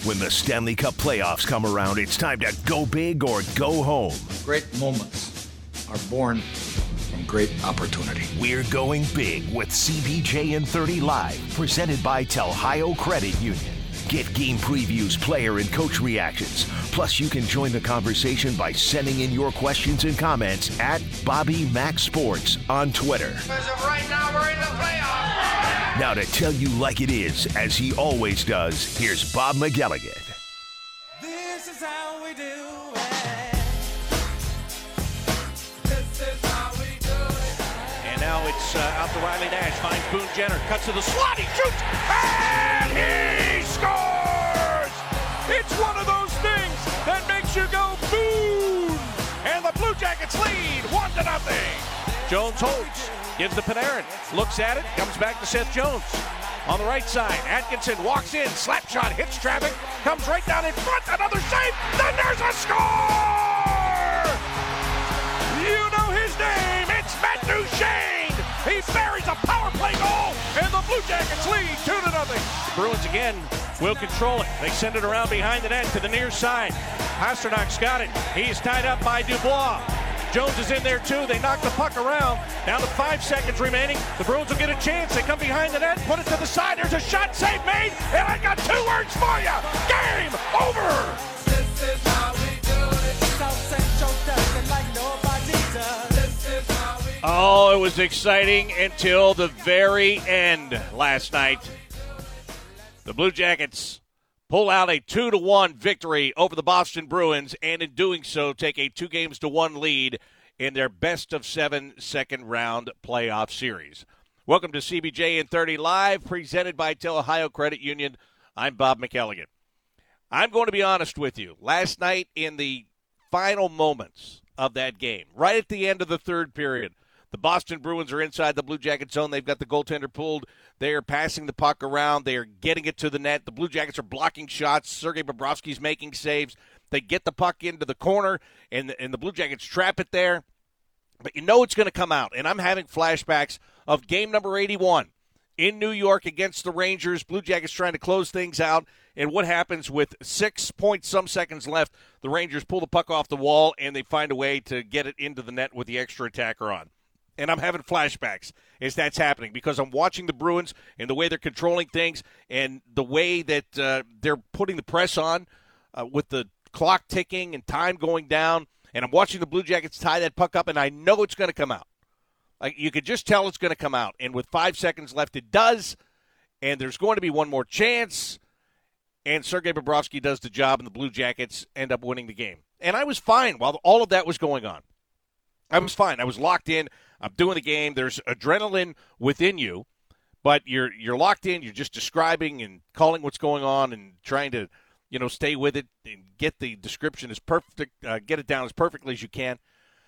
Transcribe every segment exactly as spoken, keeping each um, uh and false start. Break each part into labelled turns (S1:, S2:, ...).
S1: When the Stanley Cup playoffs come around, it's time to go big or go home.
S2: Great moments are born from great opportunity.
S1: We're going big with C B J and thirty Live, presented by Telhio Credit Union. Get game previews, player and coach reactions. Plus, you can join the conversation by sending in your questions and comments at Bobby Mac Sports on Twitter.
S3: As of right now, we're in the playoffs.
S1: Now to tell you like it is, as he always does, here's Bob McElligott.
S4: This is how we do it.
S3: This is how we do it.
S5: And now it's uh, out to Riley Nash. Finds Boone Jenner. Cuts to the slot. He shoots. And he scores! It's one of those things that makes you go boom! And the Blue Jackets lead one to nothing. Jones holds. Gives the Panarin. Looks at it. Comes back to Seth Jones. On the right side, Atkinson walks in. Slap shot. Hits traffic. Comes right down in front. Another save. Then there's a score! You know his name. It's Matt Duchene. He buries a power play goal. And the Blue Jackets lead two to nothing. Bruins again will control it. They send it around behind the net to the near side. Pasternak's got it. He's tied up by Dubois. Jones is in there too. They knock the puck around. Down to five seconds remaining. The Bruins will get a chance. They come behind the net, put it to the side. There's a shot, save made, and I got two words for you. Game over.
S3: This is how we do it.
S4: South Central does it like nobody does.
S3: This is how we
S5: Oh, it was exciting until the very end last night. The Blue Jackets pull out a two to one victory over the Boston Bruins, and in doing so, take a two games to one lead in their best of seven second round playoff series. Welcome to C B J and thirty Live, presented by Telhio Credit Union. I'm Bob McElligott. I'm going to be honest with you. Last night, in the final moments of that game, right at the end of the third period, the Boston Bruins are inside the Blue Jacket zone. They've got the goaltender pulled. They are passing the puck around. They are getting it to the net. The Blue Jackets are blocking shots. Sergei Bobrovsky's making saves. They get the puck into the corner, and, and the Blue Jackets trap it there. But you know it's going to come out. And I'm having flashbacks of game number eighty-one in New York against the Rangers. Blue Jackets trying to close things out. And what happens with six point some seconds left, the Rangers pull the puck off the wall, and they find a way to get it into the net with the extra attacker on. And I'm having flashbacks as that's happening because I'm watching the Bruins and the way they're controlling things and the way that uh, they're putting the press on uh, with the clock ticking and time going down. And I'm watching the Blue Jackets tie that puck up, and I know it's going to come out. Like, you could just tell it's going to come out. And with five seconds left, it does. And there's going to be one more chance. And Sergei Bobrovsky does the job, and the Blue Jackets end up winning the game. And I was fine while all of that was going on. I was fine. I was locked in. I'm doing the game. There's adrenaline within you, but you're you're locked in. You're just describing and calling what's going on and trying to, you know, stay with it and get the description as perfect, uh, get it down as perfectly as you can.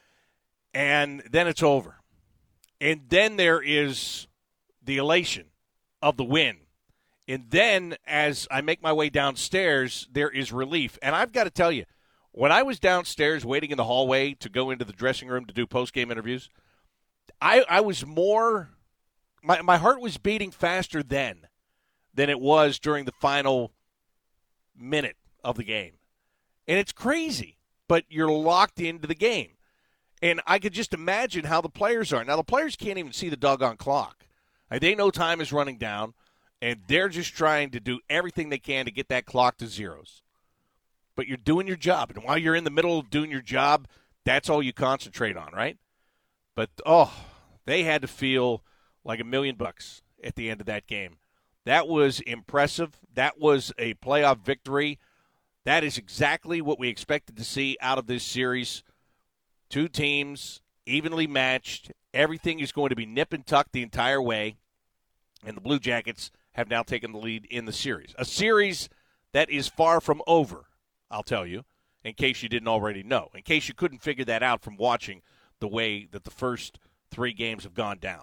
S5: And then it's over. And then there is the elation of the win. And then as I make my way downstairs, there is relief. And I've got to tell you, when I was downstairs waiting in the hallway to go into the dressing room to do post-game interviews, I, I was more my, – my heart was beating faster then than it was during the final minute of the game. And it's crazy, but you're locked into the game. And I could just imagine how the players are. Now, the players can't even see the doggone clock. Like, they know time is running down, and they're just trying to do everything they can to get that clock to zeros. But you're doing your job. And while you're in the middle of doing your job, that's all you concentrate on, right? But, oh, they had to feel like a million bucks at the end of that game. That was impressive. That was a playoff victory. That is exactly what we expected to see out of this series. Two teams, evenly matched. Everything is going to be nip and tuck the entire way. And the Blue Jackets have now taken the lead in the series. A series that is far from over, I'll tell you, in case you didn't already know. In case you couldn't figure that out from watching the way that the first three games have gone down.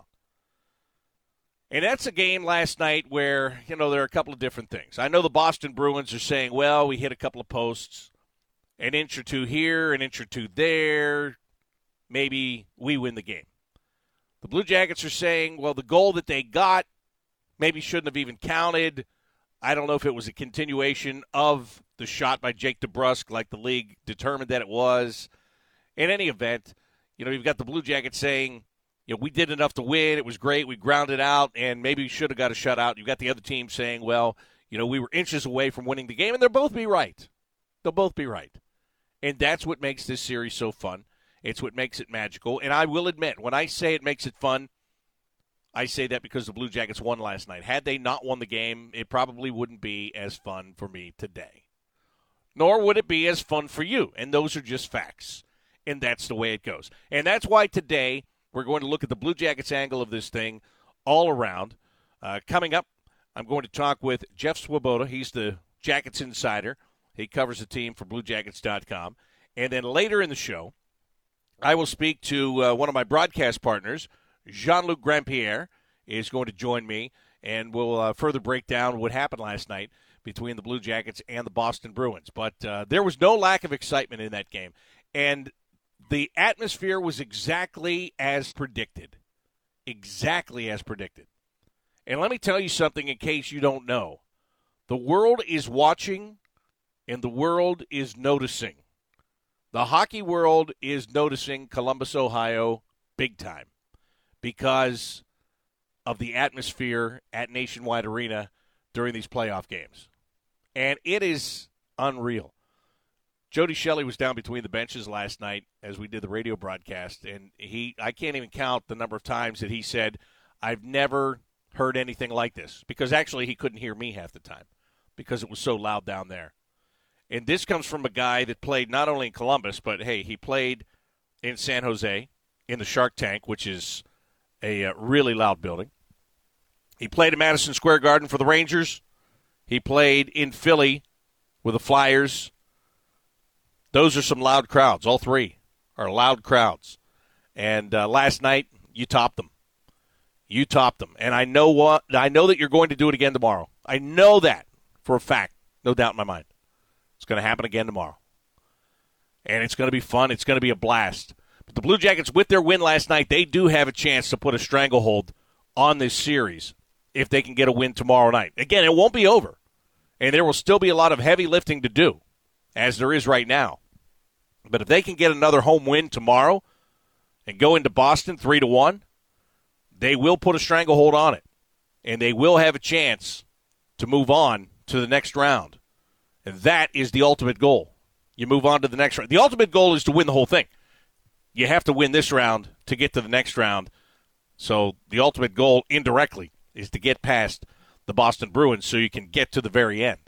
S5: And that's a game last night where, you know, there are a couple of different things. I know the Boston Bruins are saying, well, we hit a couple of posts, an inch or two here, an inch or two there. Maybe we win the game. The Blue Jackets are saying, well, the goal that they got maybe shouldn't have even counted. I don't know if it was a continuation of the shot by Jake DeBrusk, like the league determined that it was. In any event, you know, you've got the Blue Jackets saying, you know, we did enough to win. It was great. We grounded out, and maybe we should have got a shutout. You've got the other team saying, well, you know, we were inches away from winning the game, and they'll both be right. They'll both be right. And that's what makes this series so fun. It's what makes it magical. And I will admit, when I say it makes it fun, I say that because the Blue Jackets won last night. Had they not won the game, it probably wouldn't be as fun for me today. Nor would it be as fun for you. And those are just facts. And that's the way it goes. And that's why today we're going to look at the Blue Jackets angle of this thing all around. Uh, coming up, I'm going to talk with Jeff Swoboda. He's the Jackets insider. He covers the team for Blue Jackets dot com. And then later in the show, I will speak to uh, one of my broadcast partners, Jean-Luc Grandpierre, is going to join me, and we'll uh, further break down what happened last night between the Blue Jackets and the Boston Bruins. But uh, there was no lack of excitement in that game. And the atmosphere was exactly as predicted. Exactly as predicted. And let me tell you something in case you don't know. The world is watching, and the world is noticing. The hockey world is noticing Columbus, Ohio, big time because of the atmosphere at Nationwide Arena during these playoff games. And it is unreal. Jody Shelley was down between the benches last night as we did the radio broadcast, and he I can't even count the number of times that he said, I've never heard anything like this, because actually he couldn't hear me half the time because it was so loud down there. And this comes from a guy that played not only in Columbus, but, hey, he played in San Jose in the Shark Tank, which is a uh, really loud building. He played at Madison Square Garden for the Rangers. He played in Philly with the Flyers. Those are some loud crowds. All three are loud crowds. And uh, last night, you topped them. You topped them. And I know what I know that you're going to do it again tomorrow. I know that for a fact. No doubt in my mind. It's going to happen again tomorrow. And it's going to be fun. It's going to be a blast. But the Blue Jackets, with their win last night, they do have a chance to put a stranglehold on this series if they can get a win tomorrow night. Again, it won't be over. And there will still be a lot of heavy lifting to do, as there is right now. But if they can get another home win tomorrow and go into Boston three to one, they will put a stranglehold on it. And they will have a chance to move on to the next round. And that is the ultimate goal. You move on to the next round. The ultimate goal is to win the whole thing. You have to win this round to get to the next round. So the ultimate goal, indirectly, is to get past the Boston Bruins so you can get to the very end.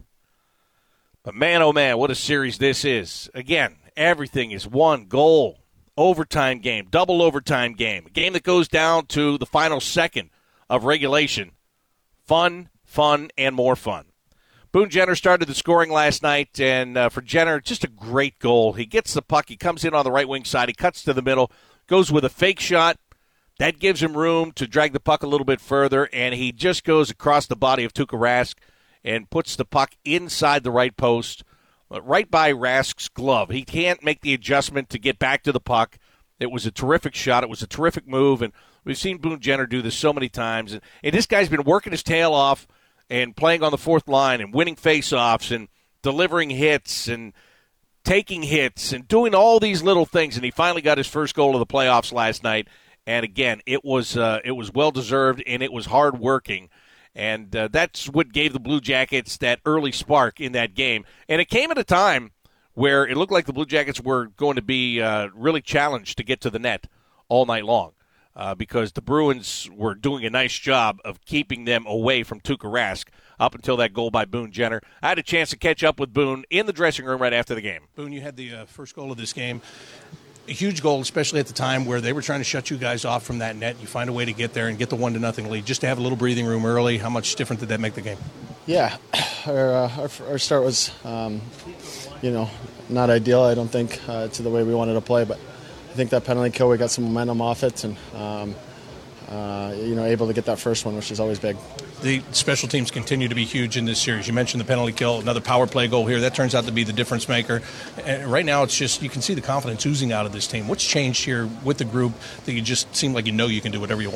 S5: But man, oh man, what a series this is. Again, everything is one goal. Overtime game, double overtime game, a game that goes down to the final second of regulation. Fun, fun, and more fun. Boone Jenner started the scoring last night, and uh, for Jenner, just a great goal. He gets the puck. He comes in on the right wing side. He cuts to the middle, goes with a fake shot. That gives him room to drag the puck a little bit further, and he just goes across the body of Tuukka Rask and puts the puck inside the right post, right by Rask's glove. He can't make the adjustment to get back to the puck. It was a terrific shot. It was a terrific move, and we've seen Boone Jenner do this so many times. And, and this guy's been working his tail off and playing on the fourth line and winning faceoffs and delivering hits and taking hits and doing all these little things. And he finally got his first goal of the playoffs last night. And again, it was uh, it was well deserved and it was hard working. And uh, that's what gave the Blue Jackets that early spark in that game. And it came at a time where it looked like the Blue Jackets were going to be uh, really challenged to get to the net all night long. Uh, because the Bruins were doing a nice job of keeping them away from Tuukka Rask up until that goal by Boone Jenner. I had a chance to catch up with Boone in the dressing room right after the game.
S6: Boone, you had the uh, first goal of this game. A huge goal, especially at the time where they were trying to shut you guys off from that net. You find a way to get there and get the one to nothing lead. Just to have a little breathing room early, how much different did that make the game?
S7: Yeah, our uh, our, our start was, um, you know, not ideal. I don't think uh, to the way we wanted to play, but I think that penalty kill, we got some momentum off it, and um, uh, you know, able to get that first one, which is always big.
S6: The special teams continue to be huge in this series. You mentioned the penalty kill, another power play goal here. That turns out to be the difference maker. And right now, it's just, you can see the confidence oozing out of this team. What's changed here with the group that you just seem like you know you can do whatever you want?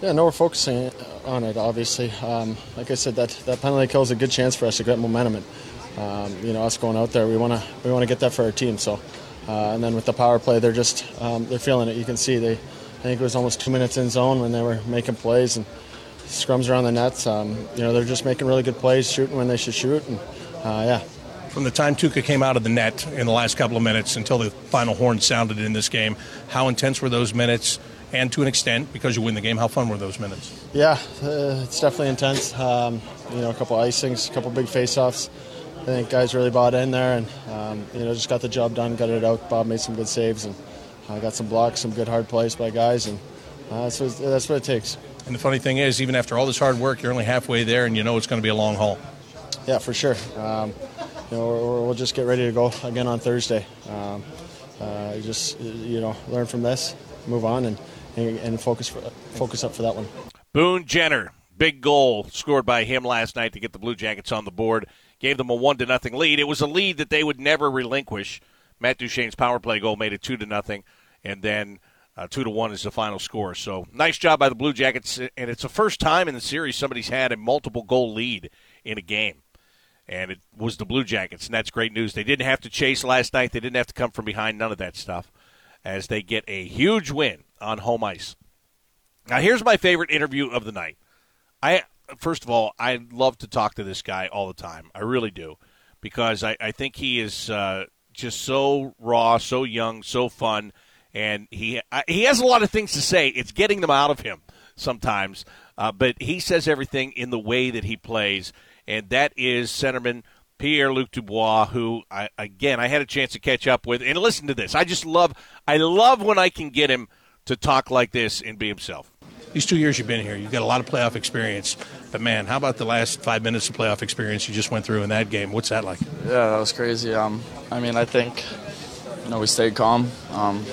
S7: Yeah, no, we're focusing on it, obviously. Um, like I said, that, that penalty kill is a good chance for us to get momentum. And, um, you know, us going out there, we want to we want to get that for our team. So, uh, and then with the power play, they're just um, they're feeling it. You can see they, I think it was almost two minutes in zone when they were making plays and scrums around the nets. Um, you know, they're just making really good plays, shooting when they should shoot, and uh, yeah.
S6: From the time Tuukka came out of the net in the last couple of minutes until the final horn sounded in this game, how intense were those minutes? And to an extent, because you win the game, how fun were those minutes?
S7: Yeah, uh, it's definitely intense. Um, you know, a couple icings, a couple big face-offs. I think guys really bought in there and, um, you know, just got the job done, got it out. Bob made some good saves and uh, got some blocks, some good hard plays by guys, and uh, that's, what, that's what it takes.
S6: And the funny thing is, even after all this hard work, you're only halfway there and you know it's going to be a long haul.
S7: Yeah, for sure. Um, you know, we're, we'll just get ready to go again on Thursday. Um, uh, just, you know, learn from this, move on, and and focus for, focus up for that one.
S5: Boone Jenner, big goal scored by him last night to get the Blue Jackets on the board. Gave them a one to nothing lead. It was a lead that they would never relinquish. Matt Duchene's power play goal made it two to nothing, and then uh, two to one is the final score. So nice job by the Blue Jackets, and it's the first time in the series somebody's had a multiple goal lead in a game, and it was the Blue Jackets, and that's great news. They didn't have to chase last night. They didn't have to come from behind. None of that stuff, as they get a huge win on home ice. Now, here's my favorite interview of the night. I First of all, I love to talk to this guy all the time. I really do, because I, I think he is uh, just so raw, so young, so fun, and he I, he has a lot of things to say. It's getting them out of him sometimes, uh, but he says everything in the way that he plays, and that is centerman Pierre-Luc Dubois, who, I, again, I had a chance to catch up with. And listen to this. I just love I love when I can get him to talk like this and be himself.
S6: These two years you've been here, you've got a lot of playoff experience. But, man, how about the last five minutes of playoff experience you just went through in that game? What's that like?
S8: Yeah, that was crazy. Um, I mean, I think, you know, we stayed calm. Um,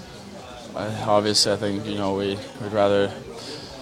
S8: I, obviously, I think, you know, we, we'd rather –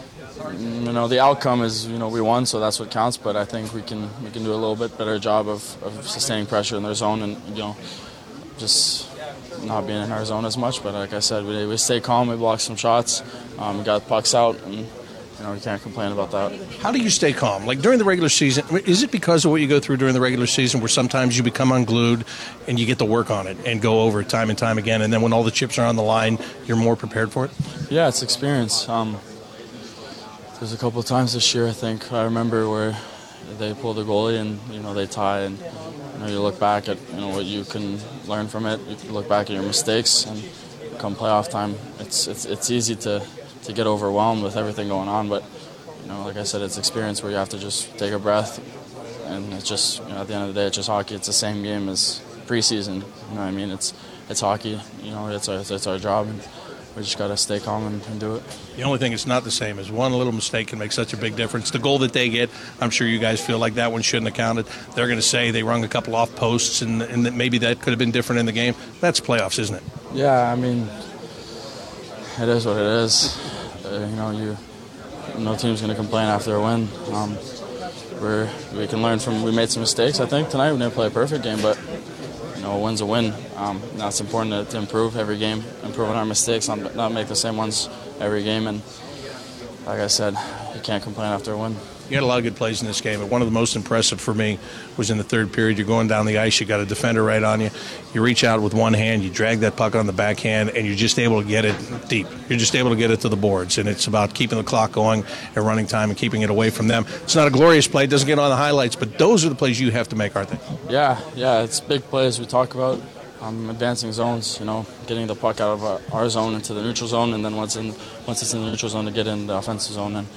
S8: you know, the outcome is, you know, we won, so that's what counts. But I think we can we can do a little bit better job of, of sustaining pressure in their zone and, you know, just not being in our zone as much. But like I said, we, we stay calm. We blocked some shots. Um, we got pucks out, and, you know, we can't complain about that.
S6: How do you stay calm? Like during the regular season, is it because of what you go through during the regular season where sometimes you become unglued and you get to work on it and go over it time and time again, and then when all the chips are on the line, you're more prepared for it?
S8: Yeah, it's experience. Um, There's a couple of times this year, I think, I remember where they pull the goalie and, you know, they tie, and, you know, you look back at, you know, what you can learn from it. You can look back at your mistakes, and come playoff time, it's it's it's easy to, to get overwhelmed with everything going on. But, you know, like I said, it's experience where you have to just take a breath, and it's just, you know, at the end of the day, it's just hockey. It's the same game as preseason. You know what I mean? It's it's hockey. You know, it's our, it's our job. And, we just got to stay calm and, and do it.
S6: The only thing it's not the same is one little mistake can make such a big difference. The goal that they get, I'm sure you guys feel like that one shouldn't have counted. They're going to say they rung a couple off posts and, and that maybe that could have been different in the game. That's playoffs, isn't it?
S8: Yeah, I mean, it is what it is. Uh, you know, you no team's going to complain after a win. Um, we're, we can learn from, we made some mistakes, I think, tonight. We didn't play a perfect game, but you know, a win's a win. Um, now it's important to, to improve every game, improve on our mistakes, not, not make the same ones every game. And like I said, you can't complain after a win.
S6: You had a lot of good plays in this game, but one of the most impressive for me was in the third period. You're going down the ice, you got a defender right on you. You reach out with one hand, you drag that puck on the backhand, and you're just able to get it deep. You're just able to get it to the boards, and it's about keeping the clock going and running time and keeping it away from them. It's not a glorious play, it doesn't get on the highlights, but those are the plays you have to make, aren't they?
S8: Yeah, yeah, it's big plays we talk about. Um, advancing zones, you know, getting the puck out of our, our zone into the neutral zone, and then once in once it's in the neutral zone to get in the offensive zone. And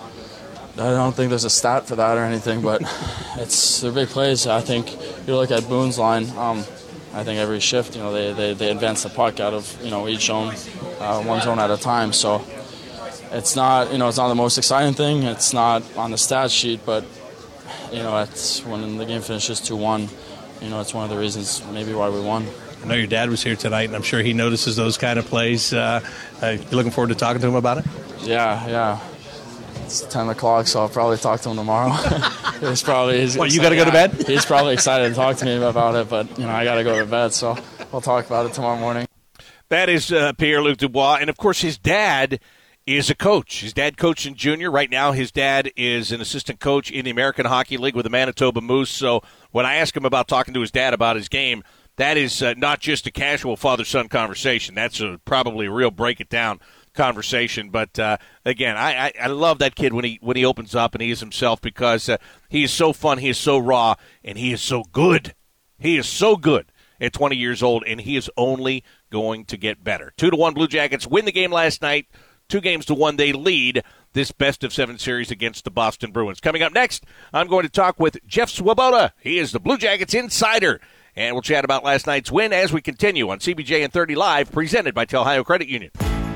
S8: I don't think there's a stat for that or anything, but it's they're big plays. I think you look at Boone's line. Um, I think every shift, you know, they, they, they advance the puck out of, you know, each zone, uh, one zone at a time. So it's not, you know, it's not the most exciting thing. It's not on the stat sheet, but you know, it's when the game finishes two one. You know, it's one of the reasons maybe why we won.
S6: I know your dad was here tonight, and I'm sure he notices those kind of plays. Uh, uh, you looking forward to talking to him about it?
S8: Yeah, yeah. It's ten o'clock, so I'll probably talk to him tomorrow. he's probably he's
S6: what, you got to go to bed?
S8: He's probably excited to talk to me about it, but you know, I got to go to bed, so we'll talk about it tomorrow morning.
S5: That is uh, Pierre-Luc Dubois, and of course his dad is a coach. His dad coached in junior. Right now his dad is an assistant coach in the American Hockey League with the Manitoba Moose. So when I ask him about talking to his dad about his game, that is uh, not just a casual father-son conversation. That's a, probably a real break-it-down conversation. But, uh, again, I, I, I love that kid when he when he opens up and he is himself because uh, he is so fun, he is so raw, and he is so good. He is so good at twenty years old, and he is only going to get better. Two to one Blue Jackets win the game last night. Two games to one, they lead this best-of-seven series against the Boston Bruins. Coming up next, I'm going to talk with Jeff Swoboda. He is the Blue Jackets insider. And we'll chat about last night's win as we continue on C B J and thirty Live, presented by Ohio Credit Union.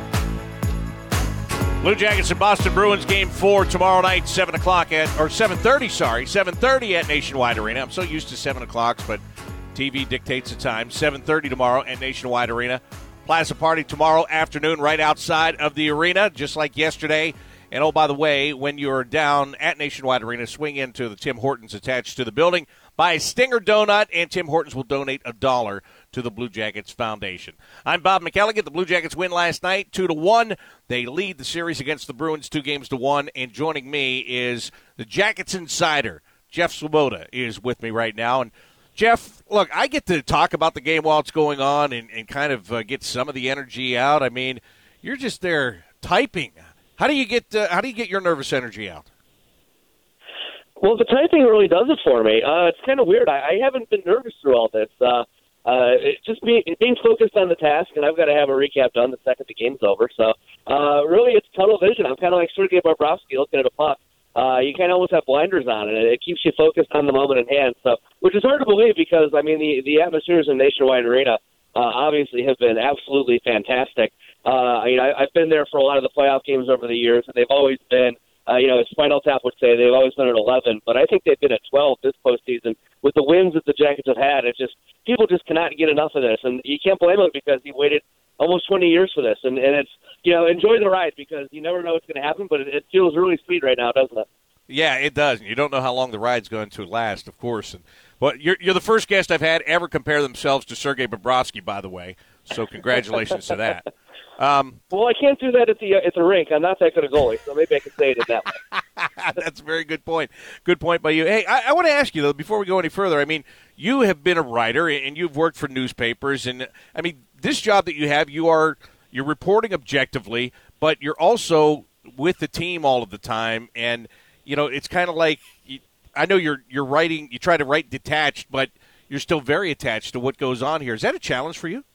S5: Blue Jackets and Boston Bruins game four tomorrow night, seven o'clock at, or seven thirty, sorry, seven thirty at Nationwide Arena. I'm so used to seven o'clocks, but T V dictates the time. seven thirty tomorrow at Nationwide Arena. Plaza Party tomorrow afternoon right outside of the arena, just like yesterday. And, oh, by the way, when you're down at Nationwide Arena, swing into the Tim Hortons attached to the building, buy a Stinger Donut, and Tim Hortons will donate a dollar to the Blue Jackets Foundation. I'm Bob McElligott. The Blue Jackets win last night, two to one. They lead the series against the Bruins two games to one. And joining me is the Jackets insider, Jeff Swoboda, is with me right now. And Jeff, look, I get to talk about the game while it's going on and, and kind of uh, get some of the energy out. I mean, you're just there typing. How do you get uh, how do you get your nervous energy out?
S9: Well, the typing really does it for me. Uh, it's kind of weird. I, I haven't been nervous through all this. Uh, uh, it just being, being focused on the task, and I've got to have a recap done the second the game's over. So, uh, really, it's tunnel vision. I'm kind of like Sergei Bobrovsky looking at a puck. Uh, you kind of almost have blinders on, and it keeps you focused on the moment in hand. So, which is hard to believe because, I mean, the, the atmospheres in Nationwide Arena uh, obviously have been absolutely fantastic. Uh, you know, I, I've been there for a lot of the playoff games over the years, and they've always been, uh, you know, as Spinal Tap would say, they've always been at eleven. But I think they've been at twelve this postseason. With the wins that the Jackets have had, it's just people just cannot get enough of this, and you can't blame them because he waited almost twenty years for this, and, and it's, you know, enjoy the ride because you never know what's going to happen, but it, it feels really sweet right now, doesn't it?
S5: Yeah, it does. You don't know how long the ride's going to last, of course. And well, you're you're the first guest I've had ever compare themselves to Sergei Bobrovsky, by the way. So congratulations to that. Um,
S9: well, I can't do that at the uh, at the rink. I'm not that good a goalie, so maybe I can say it in that way.
S5: That's a very good point. Good point by you. Hey, I, I want to ask you, though, before we go any further, I mean, you have been a writer, and you've worked for newspapers. And, I mean, this job that you have, you are you're reporting objectively, but you're also with the team all of the time. And, you know, it's kind of like you, I know you're you're writing, you try to write detached, but you're still very attached to what goes on here. Is that a challenge for you?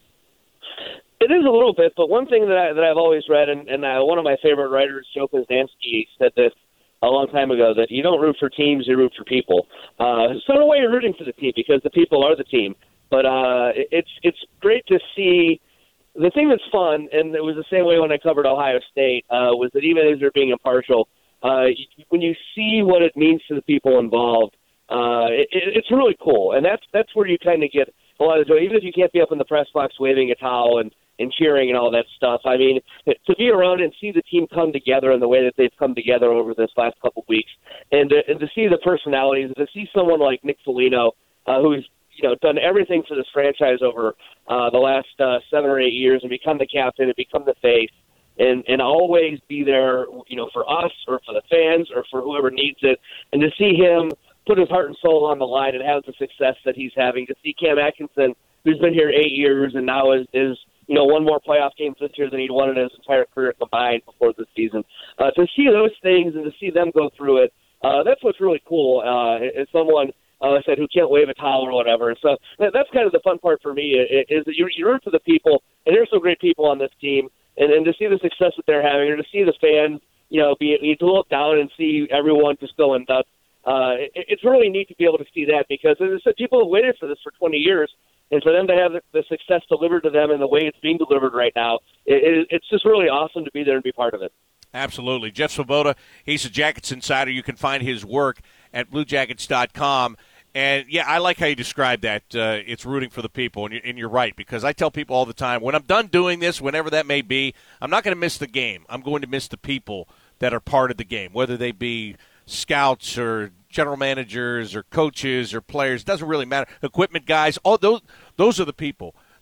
S9: It is a little bit, but one thing that, I, that I've always read, and, and uh, one of my favorite writers, Joe Poznansky, said this a long time ago, that you don't root for teams, you root for people. Uh, so in a way, you're rooting for the team because the people are the team. But uh, it's it's great to see. The thing that's fun, and it was the same way when I covered Ohio State, uh, was that even as you're being impartial, uh, when you see what it means to the people involved, uh, it, it's really cool. And that's that's where you kind of get a lot of joy, even if you can't be up in the press box waving a towel and and cheering and all that stuff. I mean, to be around and see the team come together in the way that they've come together over this last couple of weeks, and to, and to see the personalities, to see someone like Nick Foligno, uh, who's you know done everything for this franchise over uh, the last uh, seven or eight years, and become the captain and become the face, and and always be there, you know, for us or for the fans or for whoever needs it, and to see him put his heart and soul on the line and have the success that he's having. To see Cam Atkinson, who's been here eight years and now is is you know, won more playoff games this year than he'd won in his entire career combined before this season. Uh, to see those things and to see them go through it, uh, that's what's really cool. Uh, as someone, uh, I said, who can't wave a towel or whatever. So that, that's kind of the fun part for me is that you're, you're root for the people, and there's some great people on this team, and, and to see the success that they're having, or to see the fans, you know, be you to look down and see everyone just going nuts. Uh, it, it's really neat to be able to see that because, as I said, people have waited for this for twenty years. And for them to have the success delivered to them in the way it's being delivered right now, it, it, it's just really awesome to be there and be part of it.
S5: Absolutely. Jeff Swoboda, he's a Jackets insider. You can find his work at blue jackets dot com. And, yeah, I like how you describe that. Uh, it's rooting for the people, and you're, and you're right, because I tell people all the time, when I'm done doing this, whenever that may be, I'm not going to miss the game. I'm going to miss the people that are part of the game, whether they be scouts or general managers or coaches or players. Doesn't really matter. Equipment guys, all those those are the people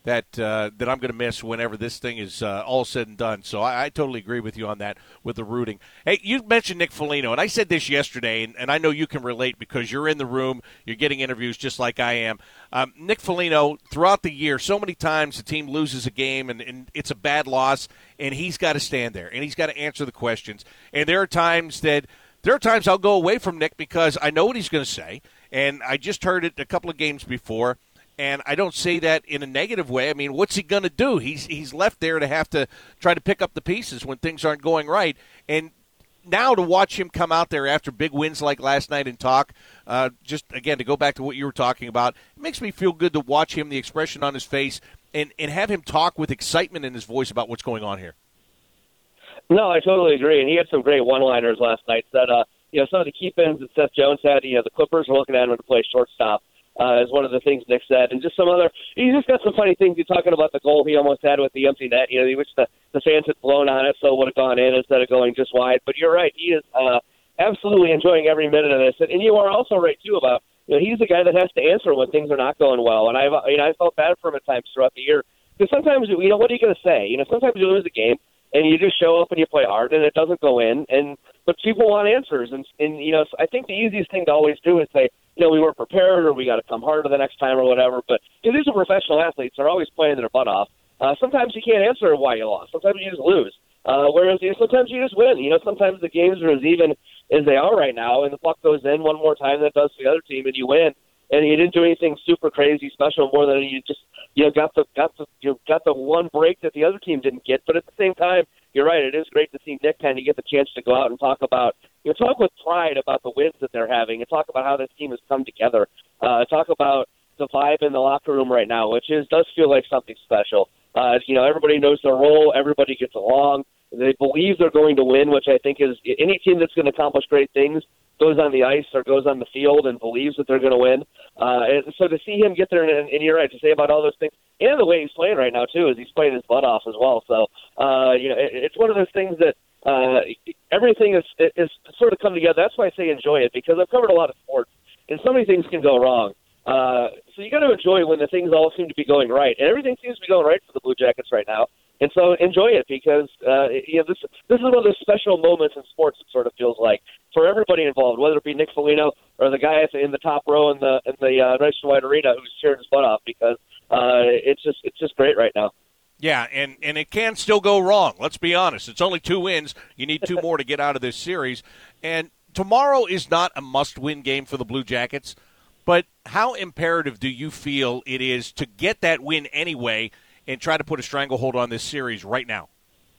S5: that uh, that I'm going to miss whenever this thing is uh, all said and done. So I, I totally agree with you on that with the rooting. Hey, you mentioned Nick Foligno, and I said this yesterday, and, and I know you can relate because you're in the room, you're getting interviews just like I am. Um, Nick Foligno, throughout the year, so many times the team loses a game, and, and it's a bad loss, and he's got to stand there, and he's got to answer the questions. And there are times that there are times I'll go away from Nick because I know what he's going to say, and I just heard it a couple of games before. And I don't say that in a negative way. I mean, what's he going to do? He's he's left there to have to try to pick up the pieces when things aren't going right. And now to watch him come out there after big wins like last night and talk, uh, just, again, to go back to what you were talking about, it makes me feel good to watch him, the expression on his face, and, and have him talk with excitement in his voice about what's going on here.
S9: No, I totally agree. And he had some great one-liners last night. That, uh, you know, some of the key pins that Seth Jones had, you know, the Clippers were looking at him to play shortstop. Uh, is one of the things Nick said, and just some other. He's just got some funny things. He's talking about the goal he almost had with the empty net. You know, he wished the, the fans had blown on it, so it would have gone in instead of going just wide. But you're right, he is uh, absolutely enjoying every minute of this. And, and you are also right too about, you know, he's the guy that has to answer when things are not going well. And I've, you know, I felt bad for him at times throughout the year because sometimes, you know, what are you going to say? You know, sometimes you lose a game and you just show up and you play hard and it doesn't go in, and but people want answers. And and you know, I think the easiest thing to always do is say, you know, we weren't prepared, or we got to come harder the next time, or whatever. But you know, these are professional athletes; they're always playing their butt off. Uh, sometimes you can't answer why you lost. Sometimes you just lose. Uh, whereas you know, sometimes you just win. You know, sometimes the games are as even as they are right now, and the puck goes in one more time than it does for the other team, and you win. And you didn't do anything super crazy special more than you just you know got the got the you know, got the one break that the other team didn't get. But at the same time, you're right. It is great to see Nick kind of get the chance to go out and talk about, you know, talk with pride about the wins that they're having, and talk about how this team has come together. Uh, talk about the vibe in the locker room right now, which is does feel like something special. Uh, you know, everybody knows their role. Everybody gets along. They believe they're going to win, which I think is any team that's going to accomplish great things goes on the ice or goes on the field and believes that they're going to win. Uh, and so to see him get there, and, and you're right to say about all those things, and the way he's playing right now too, is he's playing his butt off as well. So uh, you know, it, it's one of those things that uh, everything is is sort of come together. That's why I say enjoy it, because I've covered a lot of sports, and so many things can go wrong. Uh, so you got to enjoy when the things all seem to be going right, and everything seems to be going right for the Blue Jackets right now. And so enjoy it, because uh, you know this this is one of those special moments in sports. It sort of feels like for everybody involved, whether it be Nick Foligno or the guy in the top row in the in the uh, Nice and White Arena who's cheering his butt off, because uh, it's just it's just great right now.
S5: Yeah, and, and it can still go wrong. Let's be honest. It's only two wins. You need two more to get out of this series. And tomorrow is not a must-win game for the Blue Jackets. But how imperative do you feel it is to get that win anyway and try to put a stranglehold on this series right now?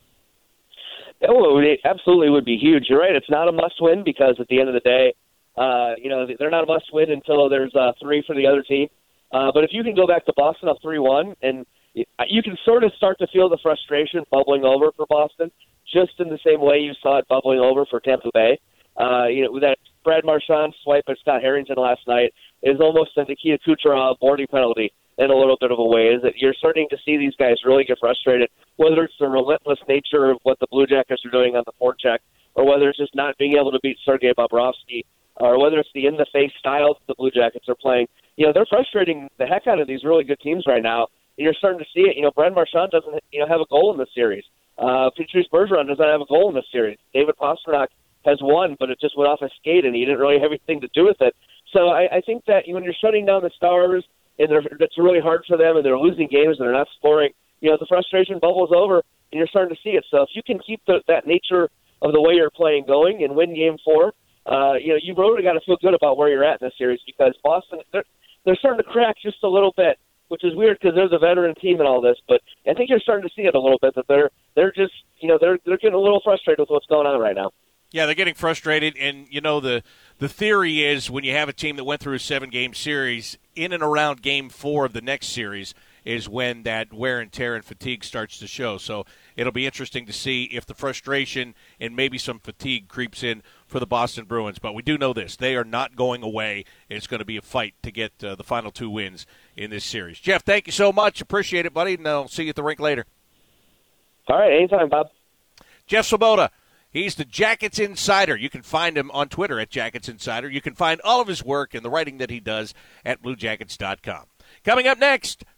S9: Oh, it absolutely would be huge. You're right. It's not a must-win, because at the end of the day, uh, you know, they're not a must-win until there's uh, three for the other team. Uh, but if you can go back to Boston up three one, and you can sort of start to feel the frustration bubbling over for Boston, just in the same way you saw it bubbling over for Tampa Bay. Uh, you know, with that Brad Marchand swipe at Scott Harrington last night is almost a Nikita Kucherov boarding penalty in a little bit of a way, is that you're starting to see these guys really get frustrated, whether it's the relentless nature of what the Blue Jackets are doing on the forecheck, or whether it's just not being able to beat Sergei Bobrovsky, or whether it's the in-the-face style that the Blue Jackets are playing. You know, they're frustrating the heck out of these really good teams right now, and you're starting to see it. You know, Brad Marchand doesn't, you know, have a goal in this series. Uh, Patrice Bergeron doesn't have a goal in this series. David Pastrnak has won, but it just went off his skate, and he didn't really have anything to do with it. So I, I think that when you're shutting down the Stars, and they're, it's really hard for them, and they're losing games, and they're not scoring, you know, the frustration bubbles over, and you're starting to see it. So if you can keep the, that nature of the way you're playing going and win game four, uh, you know, you've really got to feel good about where you're at in this series, because Boston, they're, they're starting to crack just a little bit, which is weird because they're the veteran team and all this, but I think you're starting to see it a little bit, that they're they're just, you know, they're they're getting a little frustrated with what's going on right now.
S5: Yeah, they're getting frustrated, and, you know, the the theory is when you have a team that went through a seven-game series, in and around game four of the next series is when that wear and tear and fatigue starts to show. So it'll be interesting to see if the frustration and maybe some fatigue creeps in for the Boston Bruins. But we do know this. They are not going away. It's going to be a fight to get uh, the final two wins in this series. Jeff, thank you so much. Appreciate it, buddy, and I'll see you at the rink later.
S9: All right, anytime, Bob.
S5: Jeff Svoboda. He's the Jackets Insider. You can find him on Twitter at Jackets Insider. You can find all of his work and the writing that he does at blue jackets dot com. Coming up next,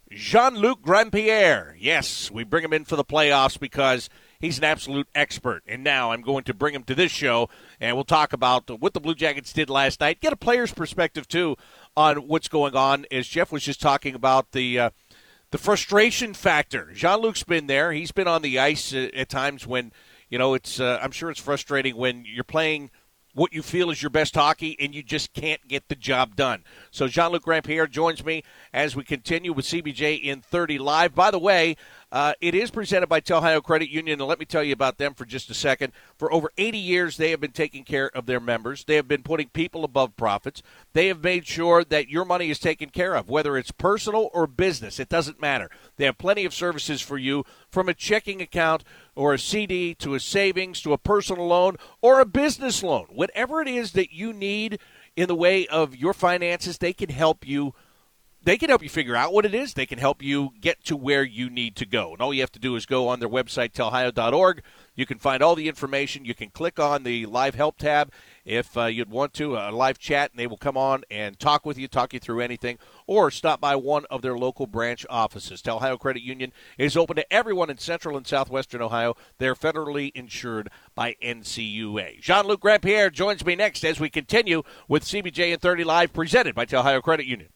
S5: Jean-Luc Grandpierre. Yes, we bring him in for the playoffs because he's an absolute expert. And now I'm going to bring him to this show, and we'll talk about what the Blue Jackets did last night. Get a player's perspective, too, on what's going on, as Jeff was just talking about the uh, the frustration factor. Jean-Luc's been there. He's been on the ice uh, at times when, you know, it's. Uh, I'm sure it's frustrating when you're playing what you feel is your best hockey, and you just can't get the job done. So Jean-Luc Grandpierre joins me as we continue with C B J in thirty Live. By the way, uh, it is presented by Ohio Credit Union, and let me tell you about them for just a second. For over eighty years, they have been taking care of their members. They have been putting people above profits. They have made sure that your money is taken care of, whether it's personal or business. It doesn't matter. They have plenty of services for you, from a checking account or a C D to a savings to a personal loan or a business loan. Whatever it is that you need in the way of your finances, they can help you. They can help you figure out what it is. They can help you get to where you need to go. And all you have to do is go on their website, telhio dot org. You can find all the information. You can click on the live help tab if uh, you'd want to, a live chat, and they will come on and talk with you, talk you through anything, or stop by one of their local branch offices. Ohio Credit Union is open to everyone in central and southwestern Ohio. They're federally insured by N C U A. Jean-Luc Grandpierre joins me next as we continue with C B J in thirty Live, presented by Ohio Credit Union.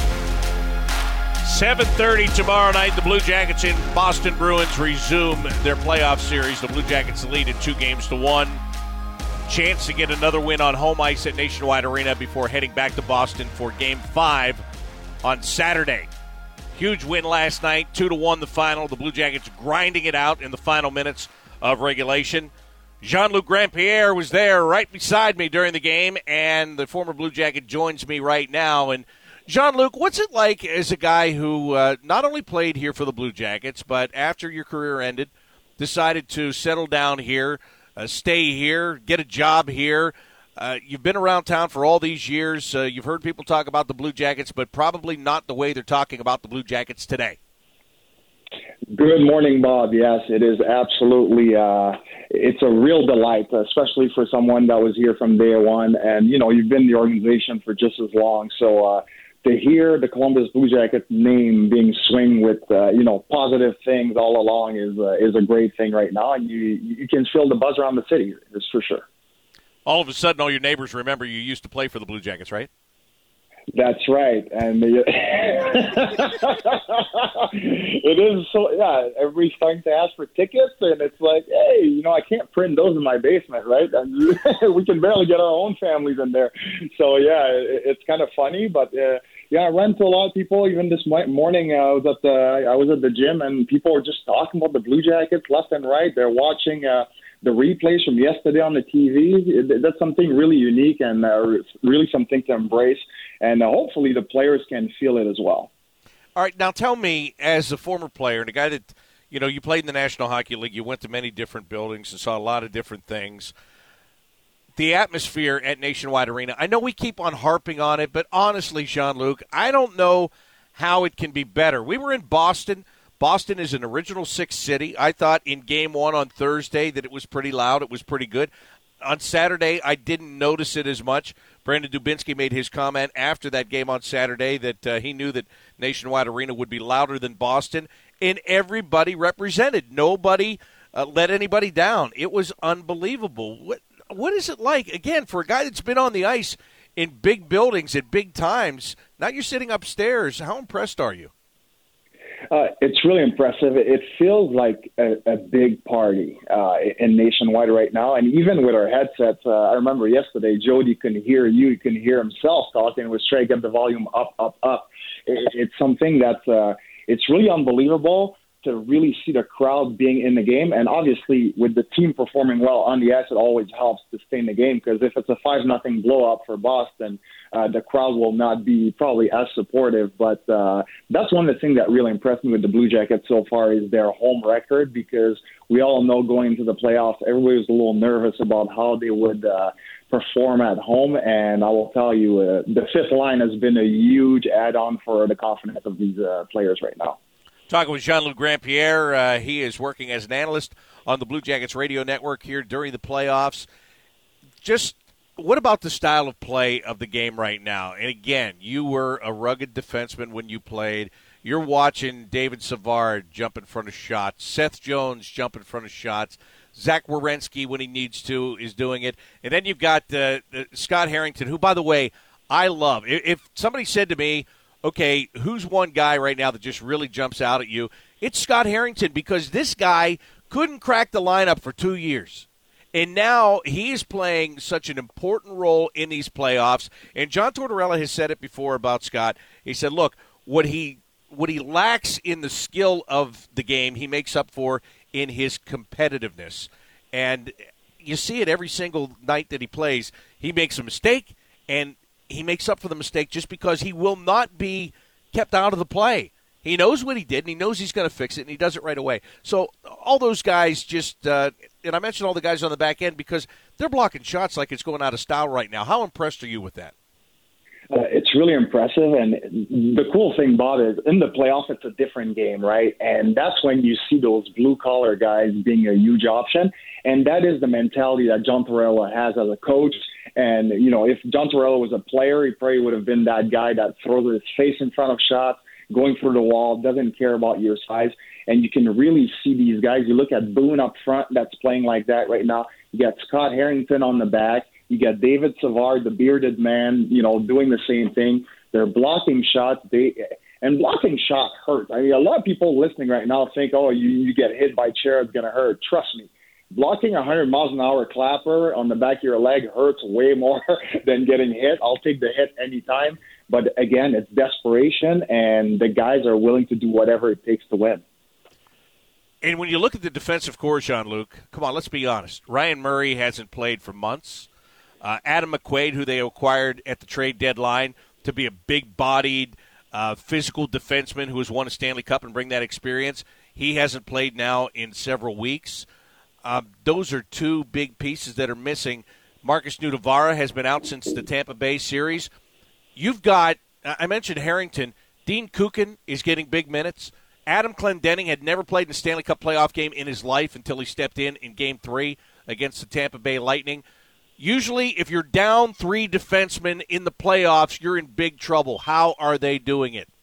S5: seven thirty tomorrow night, the Blue Jackets and Boston Bruins resume their playoff series. The Blue Jackets lead at two games to one. Chance to get another win on home ice at Nationwide Arena before heading back to Boston for Game five on Saturday. Huge win last night, two to one the final. The Blue Jackets grinding it out in the final minutes of regulation. Jean-Luc Grandpierre was there right beside me during the game, and the former Blue Jacket joins me right now. And Jean-Luc, what's it like as a guy who uh, not only played here for the Blue Jackets, but after your career ended, decided to settle down here, uh, stay here, get a job here? Uh, you've been around town for all these years. Uh, you've heard people talk about the Blue Jackets, but probably not the way they're talking about the Blue Jackets today.
S10: Good morning, Bob. Yes, it is absolutely uh, it's a real delight, especially for someone that was here from day one. And, you know, you've been in the organization for just as long. So uh, to hear the Columbus Blue Jackets name being swung with, uh, you know, positive things all along is uh, is a great thing right now. And you, you can feel the buzz around the city, that's for sure.
S5: All of a sudden, all your neighbors remember you used to play for the Blue Jackets, right?
S10: That's right, and it is so. Yeah, everybody's starting to ask for tickets, and it's like, hey, you know, I can't print those in my basement, right? And we can barely get our own families in there. So yeah, it, it's kind of funny, but uh, yeah, I ran to a lot of people. Even this morning, uh, I was at the I was at the gym, and people were just talking about the Blue Jackets left and right. They're watching Uh, the replays from yesterday on the T V. That's something really unique and uh, really something to embrace. And uh, hopefully the players can feel it as well.
S5: All right, now tell me, as a former player and a guy that, you know, you played in the National Hockey League, you went to many different buildings and saw a lot of different things. The atmosphere at Nationwide Arena, I know we keep on harping on it, but honestly, Jean-Luc, I don't know how it can be better. We were in Boston. Boston is an original six city. I thought in game one on Thursday that it was pretty loud. It was pretty good. On Saturday, I didn't notice it as much. Brandon Dubinsky made his comment after that game on Saturday that uh, he knew that Nationwide Arena would be louder than Boston, and everybody represented. Nobody uh, let anybody down. It was unbelievable. What, what is it like, again, for a guy that's been on the ice in big buildings at big times? Now you're sitting upstairs. How impressed are you?
S10: Uh, it's really impressive. It feels like a, a big party uh, in Nationwide right now. And even with our headsets, uh, I remember yesterday, Jody couldn't hear you. He couldn't hear himself talking. It was straight, get the volume up, up, up. It, it's something that's uh, it's really unbelievable to really see the crowd being in the game. And obviously, with the team performing well on the ice, it always helps to stay in the game, because if it's a five nothing blow-up for Boston, uh, the crowd will not be probably as supportive. But uh, that's one of the things that really impressed me with the Blue Jackets so far is their home record, because we all know going into the playoffs, everybody was a little nervous about how they would uh, perform at home. And I will tell you, uh, the fifth line has been a huge add-on for the confidence of these uh, players right now.
S5: Talking with Jean-Luc Grandpierre. Uh, he is working as an analyst on the Blue Jackets radio network here during the playoffs. Just what about the style of play of the game right now? And again, you were a rugged defenseman when you played. You're watching David Savard jump in front of shots, Seth Jones jump in front of shots, Zach Werenski, when he needs to, is doing it. And then you've got uh, uh, Scott Harrington, who, by the way, I love. If, if somebody said to me, okay, who's one guy right now that just really jumps out at you, it's Scott Harrington, because this guy couldn't crack the lineup for two years. And now he's playing such an important role in these playoffs. And John Tortorella has said it before about Scott. He said, look, what he what he lacks in the skill of the game, he makes up for in his competitiveness. And you see it every single night that he plays. He makes a mistake, and he makes up for the mistake just because he will not be kept out of the play. He knows what he did, and he knows he's going to fix it, and he does it right away. So all those guys just uh, – and I mentioned all the guys on the back end because they're blocking shots like it's going out of style right now. How impressed are you with that?
S10: Uh, it's really impressive, and the cool thing, Bob, is in the playoffs, it's a different game, right? And that's when you see those blue-collar guys being a huge option, and that is the mentality that John Tortorella has as a coach. And, you know, if John Tortorella was a player, he probably would have been that guy that throws his face in front of shots, going through the wall, doesn't care about your size. And you can really see these guys. You look at Boone up front that's playing like that right now. You got Scott Harrington on the back. You got David Savard, the bearded man, you know, doing the same thing. They're blocking shots. They and blocking shots hurt. I mean, a lot of people listening right now think, oh, you, you get hit by chair, it's going to hurt. Trust me. Blocking a one hundred miles an hour clapper on the back of your leg hurts way more than getting hit. I'll take the hit anytime. But, again, it's desperation, and the guys are willing to do whatever it takes to win.
S5: And when you look at the defensive core, Jean-Luc, come on, let's be honest. Ryan Murray hasn't played for months. Uh, Adam McQuaid, who they acquired at the trade deadline to be a big-bodied, uh, physical defenseman who has won a Stanley Cup and bring that experience, he hasn't played now in several weeks. Um, those are two big pieces that are missing. Marcus Nudavara has been out since the Tampa Bay series. You've got, I mentioned Harrington, Dean Kukin is getting big minutes. Adam Clendenning had never played in a Stanley Cup playoff game in his life until he stepped in in Game three against the Tampa Bay Lightning. Usually, if you're down three defensemen in the playoffs, you're in big trouble. How are they doing it?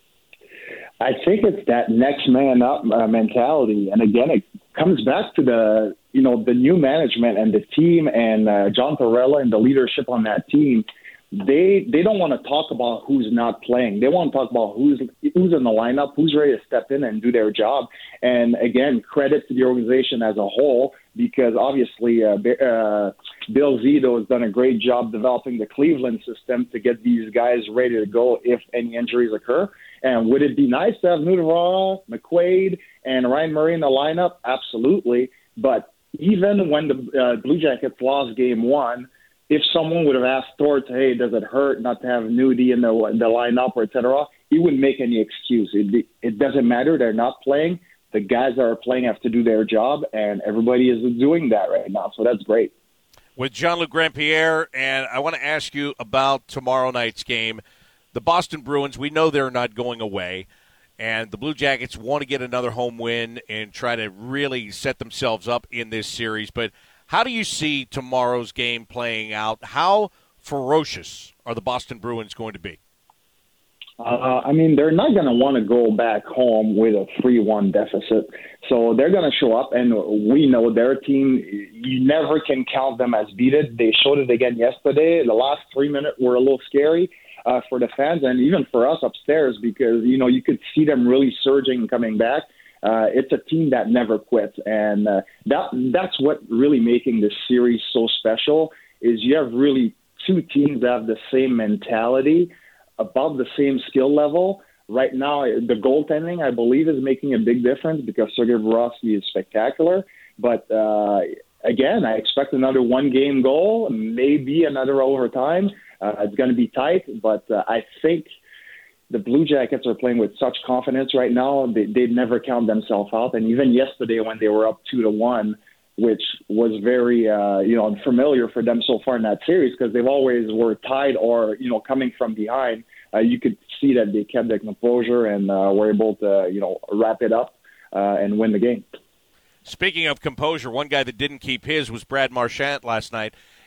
S10: I think it's that next man up uh, mentality. And again, it comes back to the, you know, the new management and the team and uh, John Tortorella and the leadership on that team. They they don't want to talk about who's not playing. They want to talk about who's who's in the lineup, who's ready to step in and do their job. And again, credit to the organization as a whole, because obviously uh, uh, Bill Zito has done a great job developing the Cleveland system to get these guys ready to go if any injuries occur. And would it be nice to have Nudavara, McQuaid, and Ryan Murray in the lineup? Absolutely. But even when the uh, Blue Jackets lost game one, if someone would have asked Torts, hey, does it hurt not to have Nudie in the, the lineup or et cetera, he wouldn't make any excuse. It, it doesn't matter. They're not playing. The guys that are playing have to do their job, and everybody is doing that right now, so that's great.
S5: With Jean-Luc Grandpierre, and I want to ask you about tomorrow night's game. The Boston Bruins, we know they're not going away, and the Blue Jackets want to get another home win and try to really set themselves up in this series, but how do you see tomorrow's game playing out? How ferocious are the Boston Bruins going to be?
S10: Uh, I mean, they're not going to want to go back home with a three one deficit. So they're going to show up, and we know their team, you never can count them as beaten. They showed it again yesterday. The last three minutes were a little scary uh, for the fans and even for us upstairs because, you know, you could see them really surging and coming back. Uh, it's a team that never quits, and uh, that that's what really making this series so special is you have really two teams that have the same mentality, about the same skill level. Right now, the goaltending, I believe, is making a big difference because Sergei Bobrovsky is spectacular. But uh, again, I expect another one-game goal, maybe another overtime. Uh, it's going to be tight, but uh, I think the Blue Jackets are playing with such confidence right now. They, they'd never count themselves out. And even yesterday when they were up two to one, which was very, uh, you know, unfamiliar for them so far in that series because they've always were tied or, you know, coming from behind, uh, you could see that they kept their composure and uh, were able to, you know, wrap it up uh, and win the game.
S5: Speaking of composure, one guy that didn't keep his was Brad Marchand last night.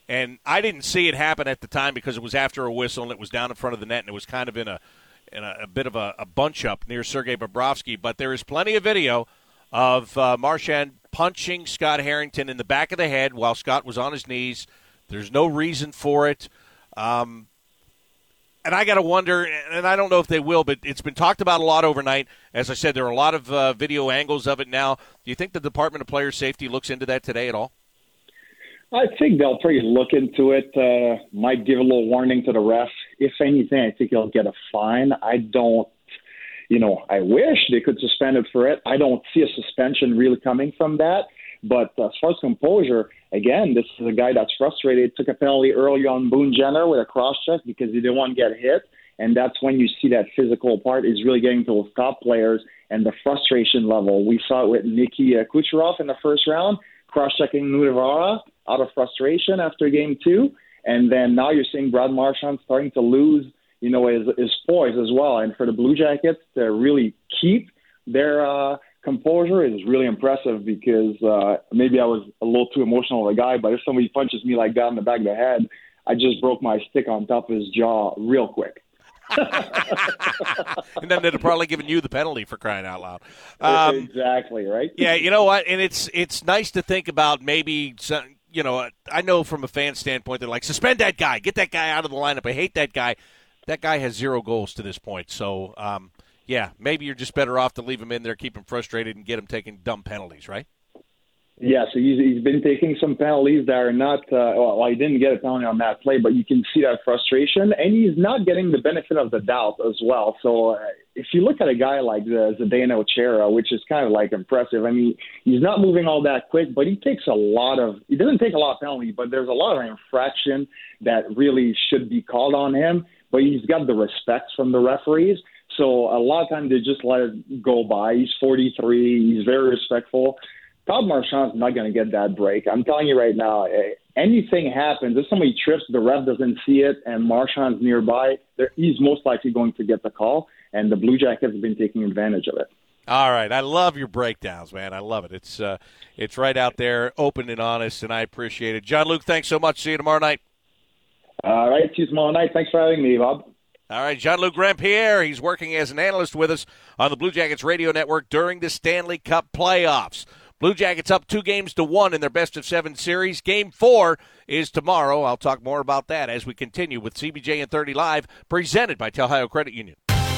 S5: And I didn't see it happen at the time because it was after a whistle and it was down in front of the net and it was kind of in a in a, a bit of a, a bunch-up near Sergei Bobrovsky. But there is plenty of video of uh, Marchand punching Scott Harrington in the back of the head while Scott was on his knees. There's no reason for it. Um, and I got to wonder, and I don't know if they will, but it's been talked about a lot overnight. As I said, there are a lot of uh, video angles of it now. Do you think the Department of Player Safety looks into that today at all?
S10: I think they'll probably look into it, uh, might give a little warning to the ref. If anything, I think he'll get a fine. I don't, you know, I wish they could suspend it for it. I don't see a suspension really coming from that. But as far as composure, again, this is a guy that's frustrated. Took a penalty early on Boone Jenner with a cross-check because he didn't want to get hit. And that's when you see that physical part is really getting to those top players and the frustration level. We saw it with Nikki uh, Kucherov in the first round, cross-checking Nudavara out of frustration after game two. And then now you're seeing Brad Marchand starting to lose, you know, his, his poise as well. And for the Blue Jackets to really keep their uh, composure is really impressive because uh, maybe I was a little too emotional of a guy, but if somebody punches me like that in the back of the head, I just broke my stick on top of his jaw real quick.
S5: And then they'd have probably given you the penalty for crying out loud. Um,
S10: exactly, right?
S5: Yeah, you know what? And it's it's nice to think about maybe, some, you know, I know from a fan standpoint, they're like, suspend that guy, get that guy out of the lineup. I hate that guy. That guy has zero goals to this point. So, um, yeah, maybe you're just better off to leave him in there, keep him frustrated, and get him taking dumb penalties, right?
S10: Yeah, so he's, he's been taking some penalties that are not uh, – well, he didn't get a penalty on that play, but you can see that frustration. And he's not getting the benefit of the doubt as well. So uh, if you look at a guy like the Zdeno Chara, which is kind of like impressive, I mean, he's not moving all that quick, but he takes a lot of – he doesn't take a lot of penalties, but there's a lot of infraction that really should be called on him. But he's got the respect from the referees. So a lot of times they just let it go by. He's forty-three. He's very respectful. Todd Marchand's not going to get that break. I'm telling you right now, anything happens, if somebody trips, the ref doesn't see it, and Marchand's nearby, he's most likely going to get the call, and the Blue Jackets have been taking advantage of it.
S5: All right. I love your breakdowns, man. I love it. It's uh, it's right out there, open and honest, and I appreciate it. John Luke, thanks so much. See you tomorrow night.
S10: All right. See you tomorrow night. Thanks for having me, Bob.
S5: All right, Jean-Luc Grandpierre, he's working as an analyst with us on the Blue Jackets radio network during the Stanley Cup playoffs. Blue Jackets up two games to one in their best-of-seven series. Game four is tomorrow. I'll talk more about that as we continue with C B J and thirty Live, presented by Ohio Credit Union.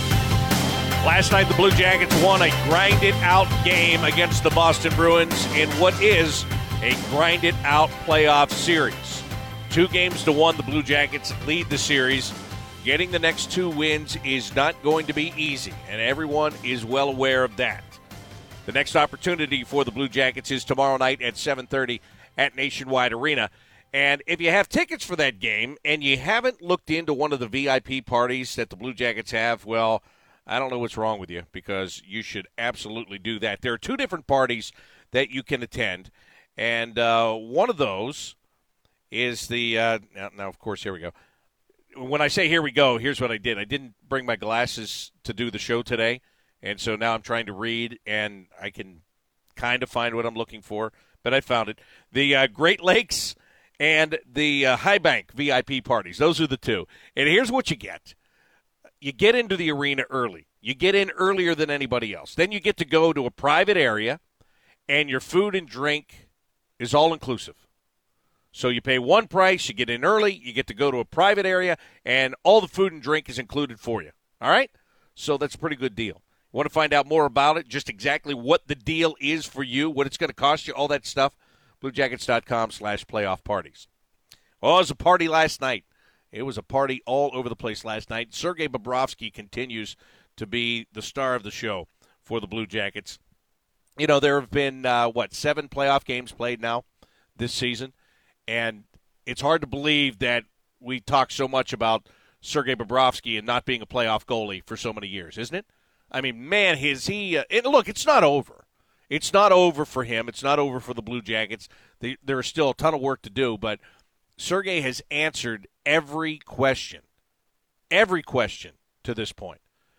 S5: Last night, the Blue Jackets won a grind-it-out game against the Boston Bruins in what is a grind-it-out playoff series. Two games to one, the Blue Jackets lead the series. Getting the next two wins is not going to be easy, and everyone is well aware of that. The next opportunity for the Blue Jackets is tomorrow night at seven thirty at Nationwide Arena. And if you have tickets for that game and you haven't looked into one of the V I P parties that the Blue Jackets have, well, I don't know what's wrong with you, because you should absolutely do that. There are two different parties that you can attend, and uh, one of those is the uh, – now, now, of course, here we go. When I say here we go, here's what I did. I didn't bring my glasses to do the show today, and so now I'm trying to read, and I can kind of find what I'm looking for, but I found it. The uh, Great Lakes and the uh, High Bank V I P parties, those are the two. And here's what you get. You get into the arena early. You get in earlier than anybody else. Then you get to go to a private area, and your food and drink is all-inclusive. So you pay one price, you get in early, you get to go to a private area, and all the food and drink is included for you. All right? So that's a pretty good deal. You want to find out more about it, just exactly what the deal is for you, what it's going to cost you, all that stuff, bluejackets.com slash playoff parties. Well, it was a party last night. It was a party all over the place last night. Sergei Bobrovsky continues to be the star of the show for the Blue Jackets. You know, there have been, uh, what, seven playoff games played now this season. And it's hard to believe that we talk so much about Sergei Bobrovsky and not being a playoff goalie for so many years, isn't it? I mean, man, is he uh, – and look, it's not over. It's not over for him. It's not over for the Blue Jackets. They, there is still a ton of work to do, but Sergei has answered every question, every question to this point.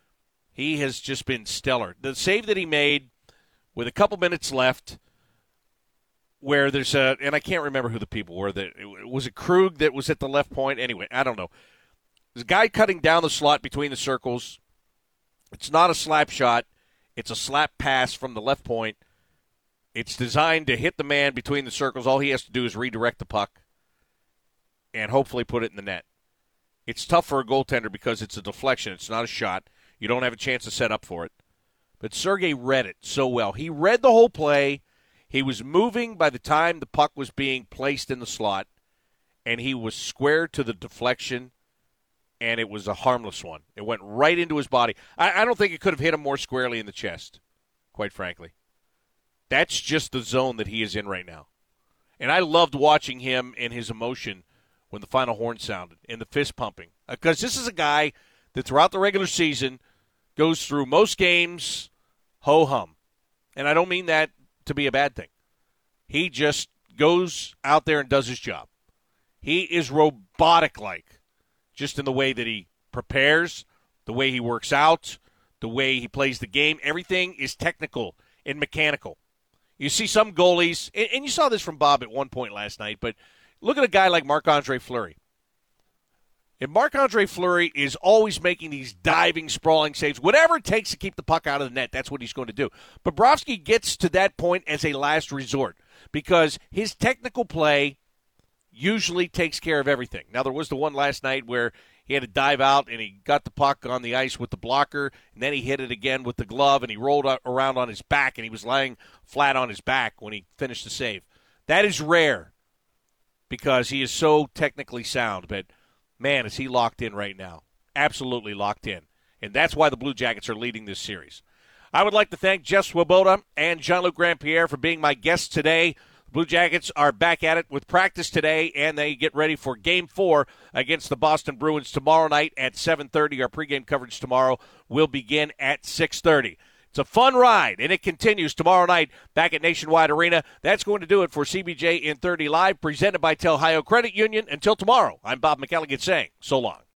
S5: He has just been stellar. The save that he made with a couple minutes left where there's a, and I can't remember who the people were. That was it Krug that was at the left point? Anyway, I don't know. There's a guy cutting down the slot between the circles. It's not a slap shot. It's a slap pass from the left point. It's designed to hit the man between the circles. All he has to do is redirect the puck and hopefully put it in the net. It's tough for a goaltender because it's a deflection. It's not a shot. You don't have a chance to set up for it. But Sergei read it so well. He read the whole play. He was moving by the time the puck was being placed in the slot, and he was square to the deflection, and it was a harmless one. It went right into his body. I, I don't think it could have hit him more squarely in the chest, quite frankly. That's just the zone that he is in right now. And I loved watching him and his emotion when the final horn sounded and the fist pumping. Because this is a guy that throughout the regular season goes through most games ho-hum. And I don't mean that to be a bad thing. He just goes out there and does his job. He is robotic-like, just in the way that he prepares, the way he works out, the way he plays the game. Everything is technical and mechanical. You see some goalies, and you saw this from Bob at one point last night, but look at a guy like Marc-Andre Fleury. If Marc-Andre Fleury is always making these diving, sprawling saves, whatever it takes to keep the puck out of the net, that's what he's going to do. Bobrovsky gets to that point as a last resort because his technical play usually takes care of everything. Now, there was the one last night where he had to dive out and he got the puck on the ice with the blocker, and then he hit it again with the glove, and he rolled around on his back, and he was lying flat on his back when he finished the save. That is rare because he is so technically sound, but man, is he locked in right now. Absolutely locked in. And that's why the Blue Jackets are leading this series. I would like to thank Jeff Swoboda and Jean-Luc Grandpierre for being my guests today. The Blue Jackets are back at it with practice today, and they get ready for Game four against the Boston Bruins tomorrow night at seven thirty. Our pregame coverage tomorrow will begin at six thirty. It's a fun ride, and it continues tomorrow night back at Nationwide Arena. That's going to do it for C B J in thirty Live, presented by Tel Ohio Credit Union. Until tomorrow, I'm Bob McElligott saying so long.